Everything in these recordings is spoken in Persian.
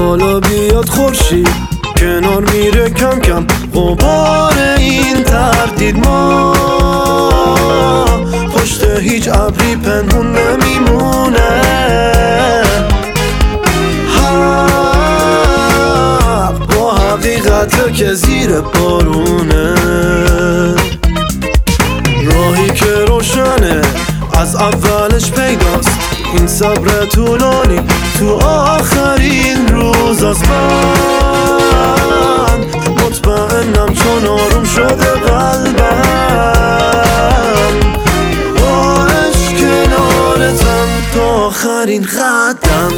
بالا بیاد خورشید کنار میره کم کم غبار این تردید ما پشت هیچ ابری پنهون نمیمونه حق با حقیقت که زیر بارونه راهی که روشنه از اولش پیداست این صبر طولانی تو آخرین روز از من مطمئنم چون آروم شده قلبم با عشق کنارتم تا آخرین قدم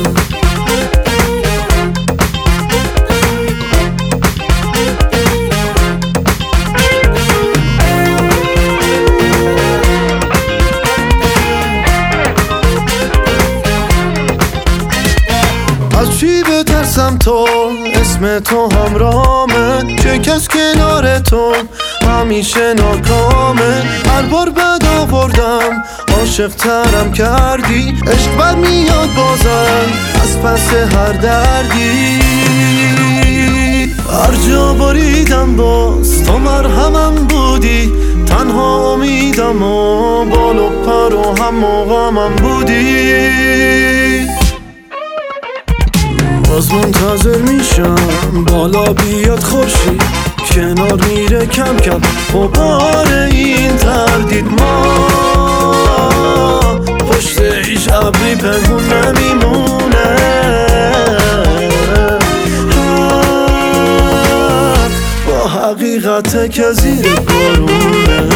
از چی بترسم تو اسم تو همرامه چه کس کنار تو همیشه ناکامه هر بار بد آوردم عاشق ترم کردی عشق بر میاد بازم از پس هر دردی هر جا باریدم باز تو مرهمم بودی تنها امیدم و بال و پر و هم موقعم بودی باز منتظر میشم بالا بیاد خورشید کنار میره کم کم غبار این تردید ما پشت هیچ ابری پنهون نمیمونه حق با حقیقت که زیر بارونه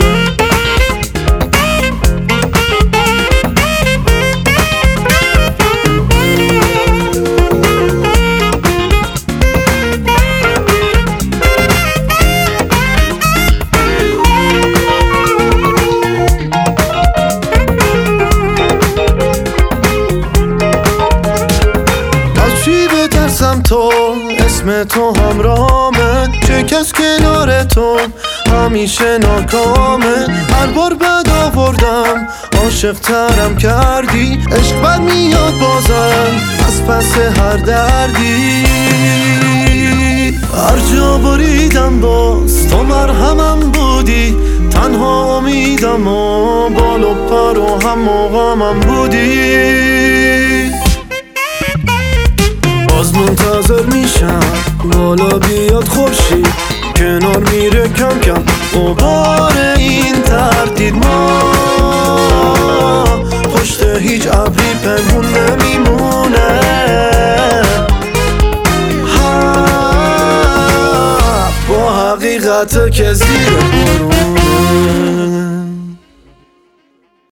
تو اسم تو همرامه چه کس کنار تو همیشه ناکامه هر بار بد آوردم عاشق ترم کردی عشق بر میاد بازم از پس هر دردی هر جا باریدم باز تو مرهمم بودی تنها امیدم و بال و پر و هم موقعم بودی باز منتظر میشم بالا بیاد خورشید کنار میره کم کم غبار این تردید ما پشت هیچ ابری پنهون نمیمونه حق با حقیقت که زیر بارونه